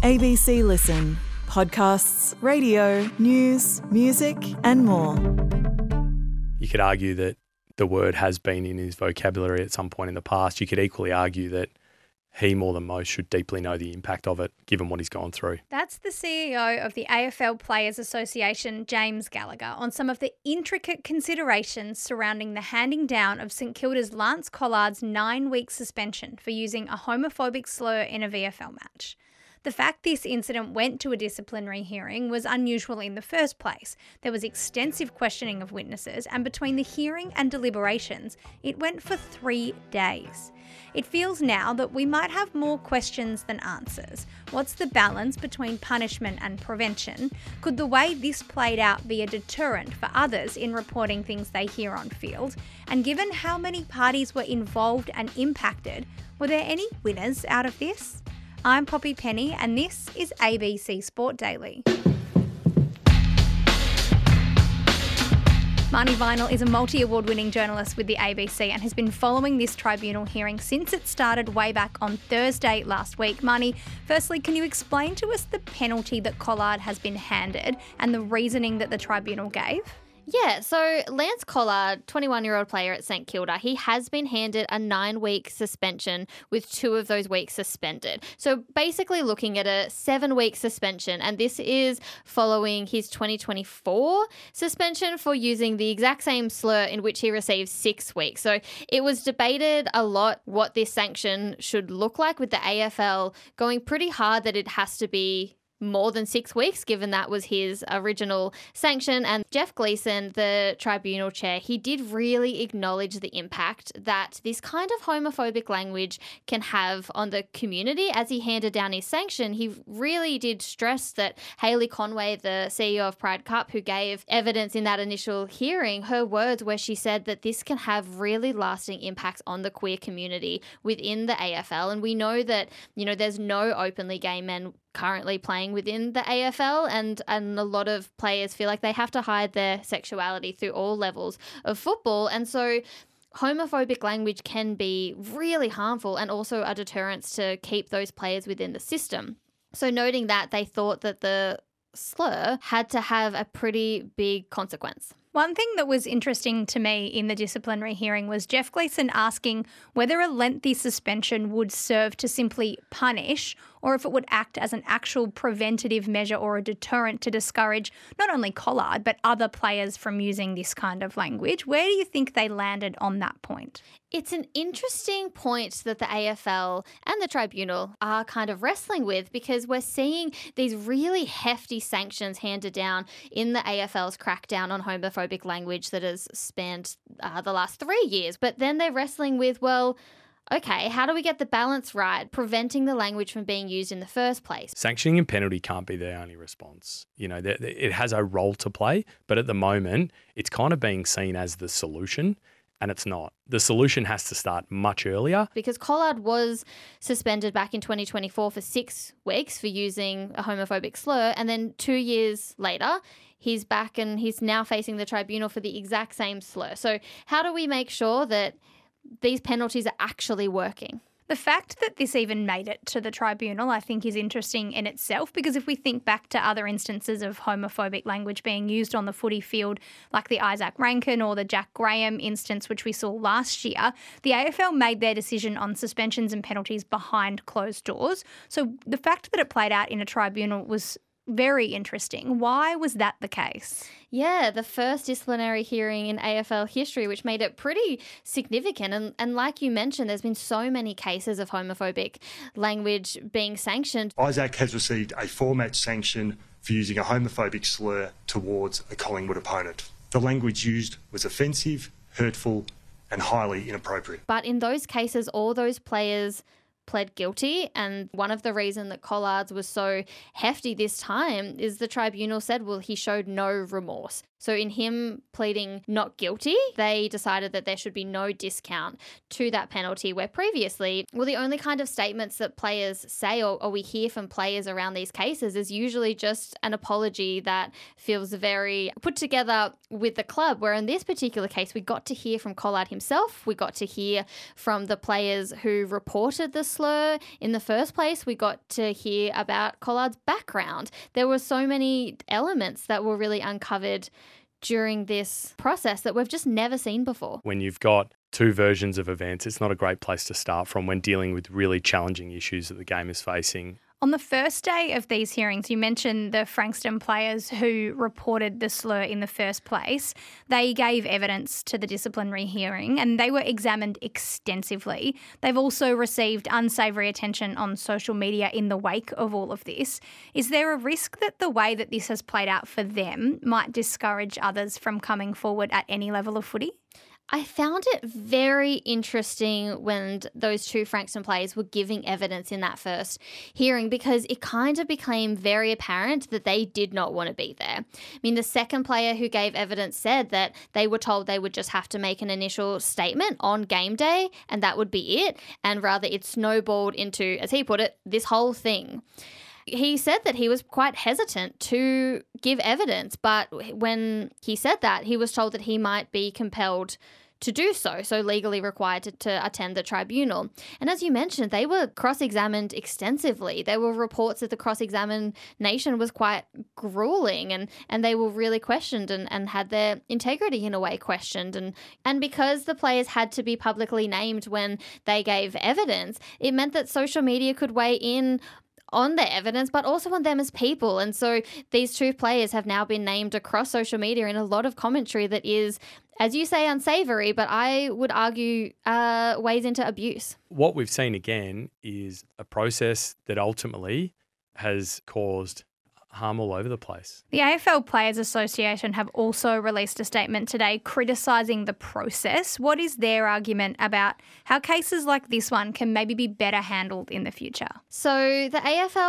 ABC Listen. Podcasts, radio, news, music and more. You could argue that the word has been in his vocabulary at some point in the past. You could equally argue that he, more than most, should deeply know the impact of it, given what he's gone through. That's the CEO of the AFL Players Association, James Gallagher, on some of the intricate considerations surrounding the handing down of St Kilda's Lance Collard's 9-week suspension for using a homophobic slur in a VFL match. The fact this incident went to a disciplinary hearing was unusual in the first place. There was extensive questioning of witnesses, and between the hearing and deliberations, it went for 3 days. It feels now that we might have more questions than answers. What's the balance between punishment and prevention? Could the way this played out be a deterrent for others in reporting things they hear on field? And given how many parties were involved and impacted, were there any winners out of this? I'm Poppy Penny and this is ABC Sport Daily. Marnie Vinall is a multi-award winning journalist with the ABC and has been following this tribunal hearing since it started way back on Thursday last week. Marnie, firstly, can you explain to us the penalty that Collard has been handed and the reasoning that the tribunal gave? Yeah, so Lance Collard, 21-year-old player at St Kilda, he has been handed a 9-week suspension with 2 of those weeks suspended. So basically looking at a 7-week suspension, and this is following his 2024 suspension for using the exact same slur in which he received 6 weeks. So it was debated a lot what this sanction should look like, with the AFL going pretty hard that it has to be more than 6 weeks, given that was his original sanction. And Jeff Gleeson, the tribunal chair, he did really acknowledge the impact that this kind of homophobic language can have on the community. As he handed down his sanction, he really did stress that Hayley Conway, the CEO of Pride Cup, who gave evidence in that initial hearing, her words where she said that this can have really lasting impacts on the queer community within the AFL. And we know that, there's no openly gay men currently playing within the AFL, and a lot of players feel like they have to hide their sexuality through all levels of football. And so homophobic language can be really harmful and also a deterrence to keep those players within the system. So noting that, they thought that the slur had to have a pretty big consequence. One thing that was interesting to me in the disciplinary hearing was Jeff Gleeson asking whether a lengthy suspension would serve to simply punish or if it would act as an actual preventative measure or a deterrent to discourage not only Collard but other players from using this kind of language. Where do you think they landed on that point? It's an interesting point that the AFL and the tribunal are kind of wrestling with, because we're seeing these really hefty sanctions handed down in the AFL's crackdown on homophobic language that has spanned the last 3 years. But then they're wrestling with, well, okay, how do we get the balance right, preventing the language from being used in the first place? Sanctioning and penalty can't be their only response. It has a role to play, but at the moment, it's kind of being seen as the solution, and it's not. The solution has to start much earlier. Because Collard was suspended back in 2024 for 6 weeks for using a homophobic slur, and then 2 years later, he's back and he's now facing the tribunal for the exact same slur. So how do we make sure that these penalties are actually working? The fact that this even made it to the tribunal, I think, is interesting in itself, because if we think back to other instances of homophobic language being used on the footy field, like the Isaac Rankin or the Jack Graham instance, which we saw last year, the AFL made their decision on suspensions and penalties behind closed doors. So the fact that it played out in a tribunal was very interesting. Why was that the case? Yeah, the first disciplinary hearing in AFL history, which made it pretty significant. And like you mentioned, there's been so many cases of homophobic language being sanctioned. Isaac has received a 4-match sanction for using a homophobic slur towards a Collingwood opponent. The language used was offensive, hurtful, and highly inappropriate. But in those cases, all those players pled guilty, and one of the reasons that Collard's was so hefty this time is the tribunal said, well, he showed no remorse. So in him pleading not guilty, they decided that there should be no discount to that penalty, where previously, well, the only kind of statements that players say or we hear from players around these cases is usually just an apology that feels very put together with the club, where in this particular case, we got to hear from Collard himself. We got to hear from the players who reported the slur in the first place. We got to hear about Collard's background. There were so many elements that were really uncovered during this process that we've just never seen before. When you've got two versions of events, it's not a great place to start from when dealing with really challenging issues that the game is facing. On the first day of these hearings, you mentioned the Frankston players who reported the slur in the first place. They gave evidence to the disciplinary hearing and they were examined extensively. They've also received unsavoury attention on social media in the wake of all of this. Is there a risk that the way that this has played out for them might discourage others from coming forward at any level of footy? I found it very interesting when those two Frankston players were giving evidence in that first hearing, because it kind of became very apparent that they did not want to be there. I mean, the second player who gave evidence said that they were told they would just have to make an initial statement on game day and that would be it. And rather it snowballed into, as he put it, this whole thing. He said that he was quite hesitant to give evidence, but when he said that, he was told that he might be compelled to do so legally required to attend the tribunal. And as you mentioned, they were cross-examined extensively. There were reports that the cross-examination was quite grueling and they were really questioned and had their integrity in a way questioned. And because the players had to be publicly named when they gave evidence, it meant that social media could weigh in on their evidence, but also on them as people. And so these two players have now been named across social media in a lot of commentary that is, as you say, unsavoury, but I would argue weighs into abuse. What we've seen again is a process that ultimately has caused harm all over the place. The AFL Players Association have also released a statement today criticising the process. What is their argument about how cases like this one can maybe be better handled in the future? So the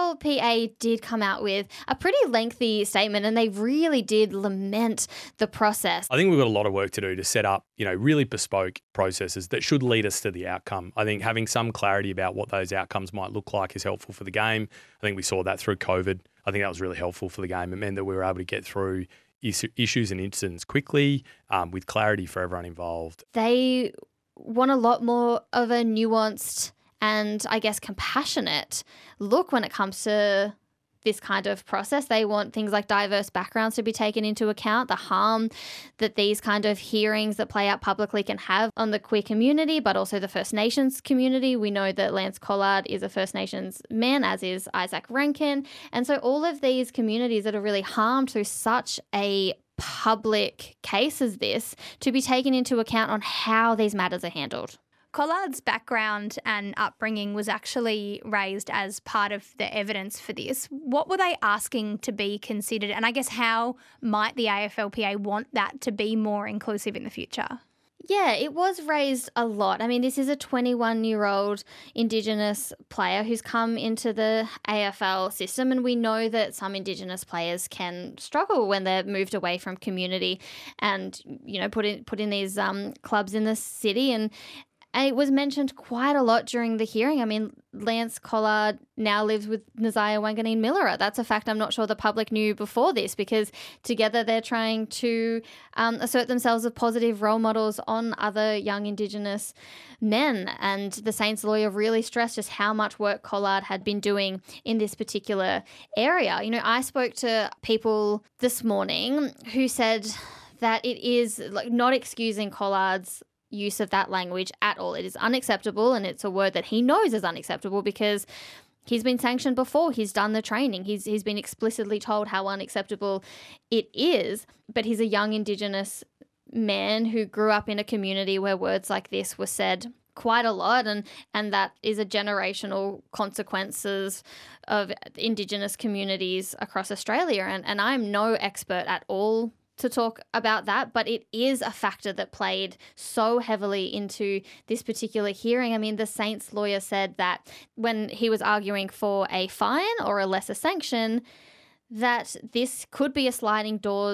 AFLPA did come out with a pretty lengthy statement and they really did lament the process. I think we've got a lot of work to do to set up, really bespoke processes that should lead us to the outcome. I think having some clarity about what those outcomes might look like is helpful for the game. I think we saw that through COVID. I think that was really helpful for the game. It meant that we were able to get through issues and incidents quickly with clarity for everyone involved. They want a lot more of a nuanced and, I guess, compassionate look when it comes to this kind of process. They want things like diverse backgrounds to be taken into account, the harm that these kind of hearings that play out publicly can have on the queer community, but also the First Nations community. We know that Lance Collard is a First Nations man, as is Isaac Rankin. And so all of these communities that are really harmed through such a public case as this to be taken into account on how these matters are handled. Collard's background and upbringing was actually raised as part of the evidence for this. What were they asking to be considered? And I guess how might the AFLPA want that to be more inclusive in the future? Yeah, it was raised a lot. I mean, this is a 21-year-old Indigenous player who's come into the AFL system, and we know that some Indigenous players can struggle when they're moved away from community and, put in these clubs in the city. And it was mentioned quite a lot during the hearing. I mean, Lance Collard now lives with Nazaya Wanganeen Millera. That's a fact I'm not sure the public knew before this, because together they're trying to assert themselves as positive role models on other young Indigenous men. And the Saints lawyer really stressed just how much work Collard had been doing in this particular area. I spoke to people this morning who said that it is not excusing Collard's use of that language at all. It is unacceptable, and it's a word that he knows is unacceptable because he's been sanctioned before. He's done the training. He's been explicitly told how unacceptable it is, but he's a young Indigenous man who grew up in a community where words like this were said quite a lot, and that is a generational consequences of Indigenous communities across Australia. And I'm no expert at all to talk about that, but it is a factor that played so heavily into this particular hearing. I mean, the Saints lawyer said that when he was arguing for a fine or a lesser sanction, that this could be a sliding doors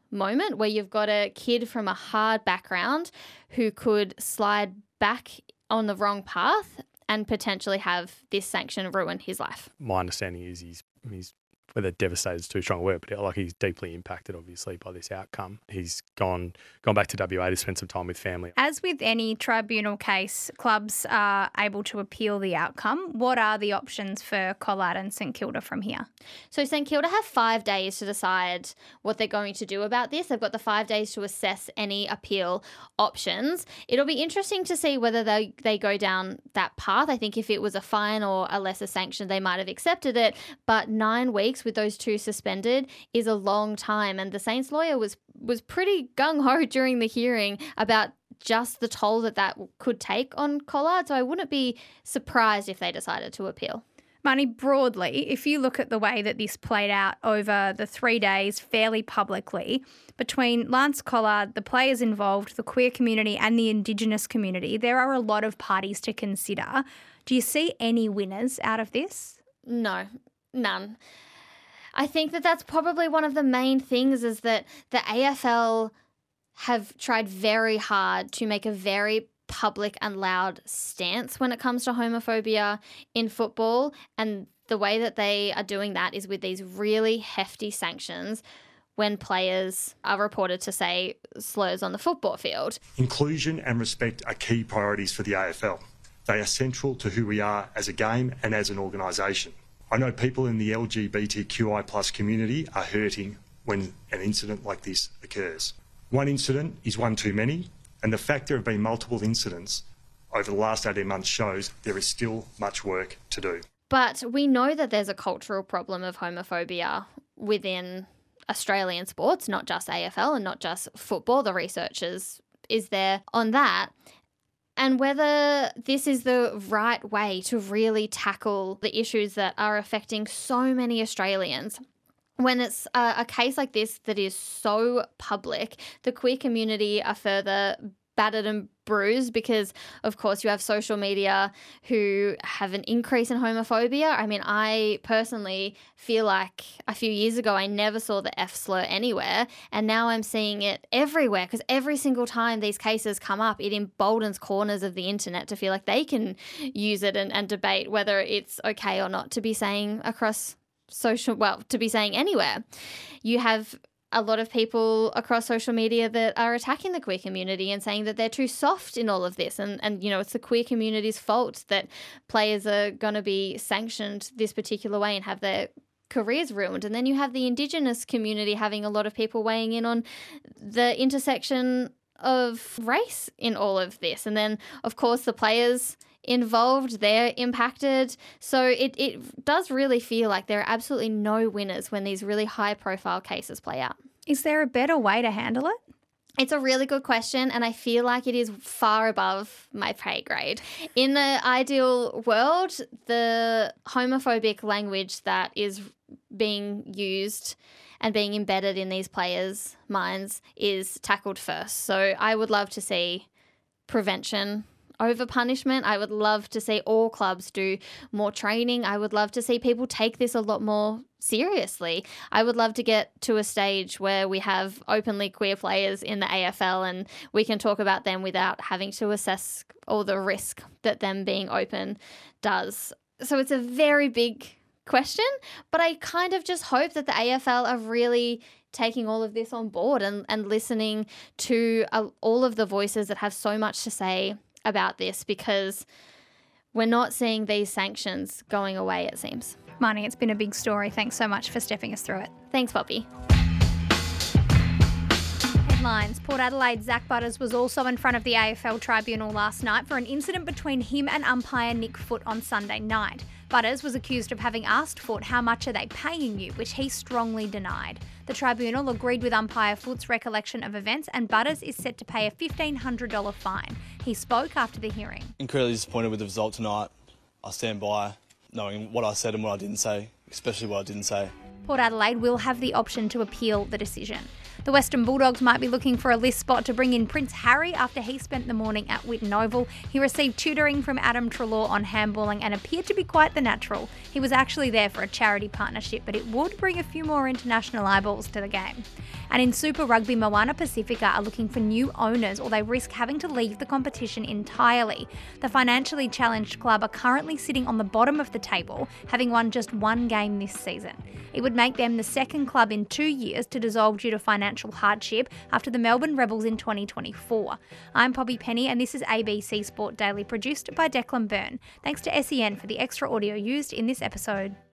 moment where you've got a kid from a hard background who could slide back on the wrong path and potentially have this sanction ruin his life. My understanding is he's whether devastated is too strong a word, but like he's deeply impacted, obviously, by this outcome. He's gone back to WA to spend some time with family. As with any tribunal case, clubs are able to appeal the outcome. What are the options for Collard and St Kilda from here? So St Kilda have 5 days to decide what they're going to do about this. They've got the 5 days to assess any appeal options. It'll be interesting to see whether they go down that path. I think if it was a fine or a lesser sanction, they might have accepted it. But 9 weeks with those two suspended is a long time. And the Saints lawyer was pretty gung-ho during the hearing about just the toll that could take on Collard. So I wouldn't be surprised if they decided to appeal. Marnie, broadly, if you look at the way that this played out over the 3 days fairly publicly, between Lance Collard, the players involved, the queer community and the Indigenous community, there are a lot of parties to consider. Do you see any winners out of this? No, none. I think that's probably one of the main things is that the AFL have tried very hard to make a very public and loud stance when it comes to homophobia in football. And the way that they are doing that is with these really hefty sanctions when players are reported to say slurs on the football field. Inclusion and respect are key priorities for the AFL. They are central to who we are as a game and as an organisation. I know people in the LGBTQI+ community are hurting when an incident like this occurs. One incident is one too many, and the fact there have been multiple incidents over the last 18 months shows there is still much work to do. But we know that there's a cultural problem of homophobia within Australian sports, not just AFL and not just football. The research is there on that. And whether this is the right way to really tackle the issues that are affecting so many Australians. When it's a case like this that is so public, the queer community are further battered and bruised because, of course, you have social media who have an increase in homophobia. I mean, I personally feel like a few years ago I never saw the F slur anywhere, and now I'm seeing it everywhere because every single time these cases come up, it emboldens corners of the internet to feel like they can use it and debate whether it's okay or not to be saying across to be saying anywhere. You have a lot of people across social media that are attacking the queer community and saying that they're too soft in all of this. And you know, it's the queer community's fault that players are going to be sanctioned this particular way and have their careers ruined. And then you have the Indigenous community having a lot of people weighing in on the intersection of race in all of this. And then, of course, the players involved, they're impacted. So it does really feel like there are absolutely no winners when these really high profile cases play out. Is there a better way to handle it? It's a really good question, and I feel like it is far above my pay grade. In the ideal world, the homophobic language that is being used and being embedded in these players' minds is tackled first. So I would love to see prevention over punishment. I would love to see all clubs do more training. I would love to see people take this a lot more seriously. I would love to get to a stage where we have openly queer players in the AFL and we can talk about them without having to assess all the risk that them being open does. So it's a very big question, but I kind of just hope that the AFL are really taking all of this on board and listening to all of the voices that have so much to say about this, because we're not seeing these sanctions going away, it seems. Marnie, it's been a big story. Thanks so much for stepping us through it. Thanks, Poppy. Headlines. Port Adelaide's Zach Butters was also in front of the AFL tribunal last night for an incident between him and umpire Nick Foot on Sunday night. Butters was accused of having asked Foot how much are they paying you, which he strongly denied. The tribunal agreed with umpire Foot's recollection of events, and Butters is set to pay a $1,500 fine. He spoke after the hearing. Incredibly disappointed with the result tonight. I stand by knowing what I said and what I didn't say, especially what I didn't say. Port Adelaide will have the option to appeal the decision. The Western Bulldogs might be looking for a list spot to bring in Prince Harry after he spent the morning at Whitten Oval. He received tutoring from Adam Treloar on handballing and appeared to be quite the natural. He was actually there for a charity partnership, but it would bring a few more international eyeballs to the game. And in Super Rugby, Moana Pacifica are looking for new owners, or they risk having to leave the competition entirely. The financially challenged club are currently sitting on the bottom of the table, having won just one game this season. It would make them the second club in 2 years to dissolve due to financial hardship after the Melbourne Rebels in 2024. I'm Poppy Penny, and this is ABC Sport Daily, produced by Declan Byrne. Thanks to SEN for the extra audio used in this episode.